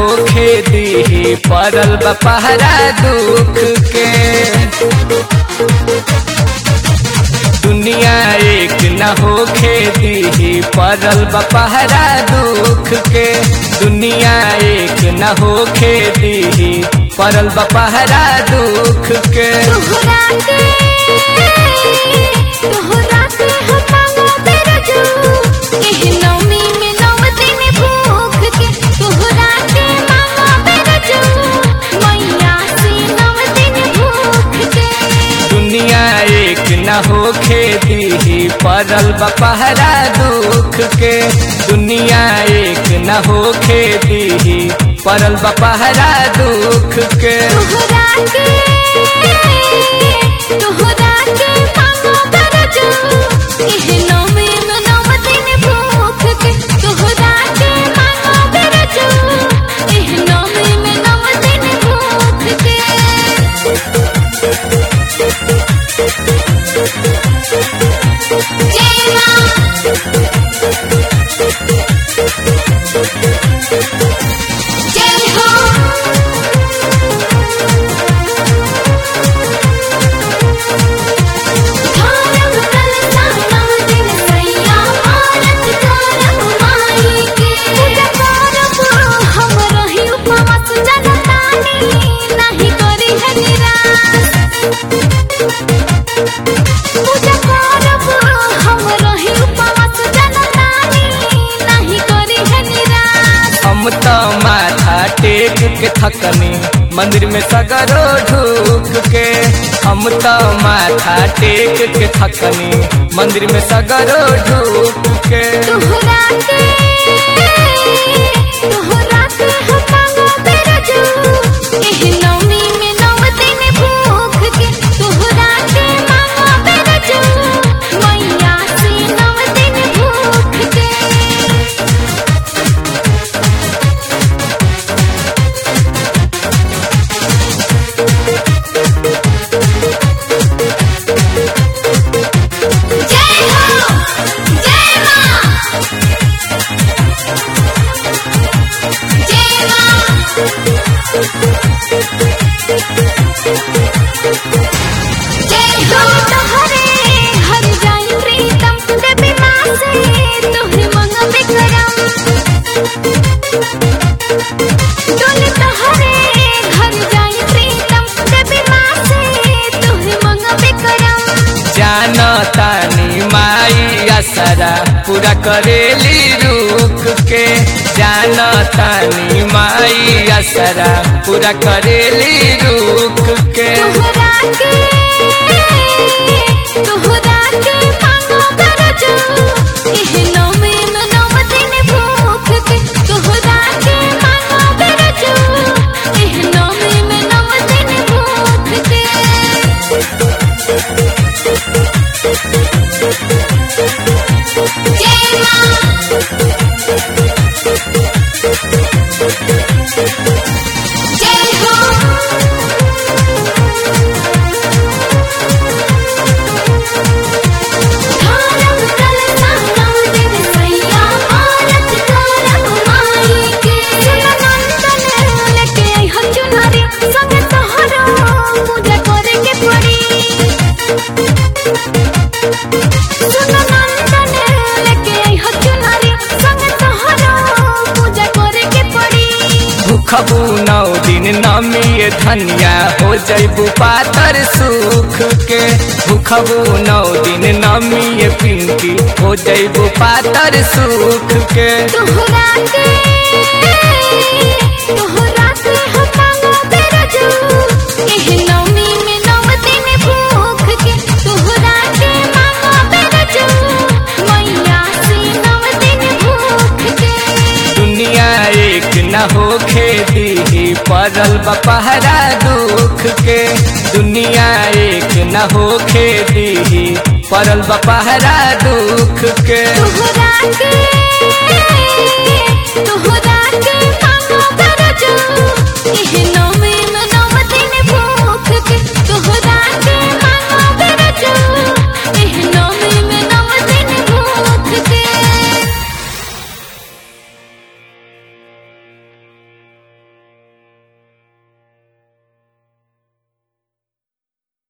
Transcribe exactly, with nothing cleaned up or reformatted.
होखे दी पड़ल बपहरा दुख के। दुनिया एक न होखे दी पड़ल बपहरा दुख के। दुनिया एक न होखे दी पड़ल बपहरा दुख के। तोहरा के तोहरा के हम मांगो तेरा जो एह नौमी में नौ दिन भूख के। तोहरा के मांगो तेरा जो मैया से नौ दिन भूख के। दुनिया एक न होखे दी पड़ल बपहरा दुख के। दुनिया एक न होखे दी पड़ल बपहरा दुख के। तोहरा के तोहरा के मांगो तेरा जो एह नौमी में नौ दिन भूख के। तोहरा के मांगो तेरा जो एह नौमी में नौ दिन भूख के। जय मां जय हो। धारम कलसा नौ दिन सैया आरत करम माई के। पूजा करब हम रही उपवास जगतानी नहीं करी है निराश। पूजा करब हम रही उपवास जगतानी नहीं करी है निराश। हम तो माथा टेक के थकनी मंदिर में सगरो ढूक के। हम तो माथा टेक के थकनी मंदिर में सगरो ढूक के। तोहरा के तोहरा के हम मांगो तेरा जो एह नौमी में नौ दिन भूख के। तोहरा के मांगो तेरा जो मैया से नौ दिन भूख के। जय हो जय मां जय मां जय हो। तोहरे घर जाई प्रीतम देवी मां से तोहरे मंगबे करम। डोली तोहरे घर जाई प्रीतम देवी मां से तोहरे मंगबे करम। जाना तानी माई असरा पूरा करेली रुक के। जाना तानी माई असरा पूरा करेली रुक के। तोहरा के तोहरा के मांगो तेरा जो एह नौमी में नौ दिन भूख के। तोहरा के मांगो तेरा जो एह नौमी में नौ दिन भूख के। जय मां जय हो। धारम कलसा नौ दिन सैया आरत करम माई के। सुननंदन लेके अइह चुनरी संग तोहरो पूजा करे के पड़ी। सुननंदन लेके अइह चुनरी संग तोहरो पूजा करे के पड़ी। भूखबू नौ दिन नमी धनिया हो जैबू पातर सुख के। भूखबू नौ दिन नमी पिंकी हो जैबू पातर सुख के। तोहरा के तोहरा के हम मांगो तेरा जो एह नौमी में नौ दिन भूख के। तोहरा के मांगो तेरा जो मैया से नौ दिन भूख के। दुनिया एक न होखे दी पड़ल बपहरा दुख के। दुनिया एक न होखे दी पड़ल बपहरा दुख के। तोहरा के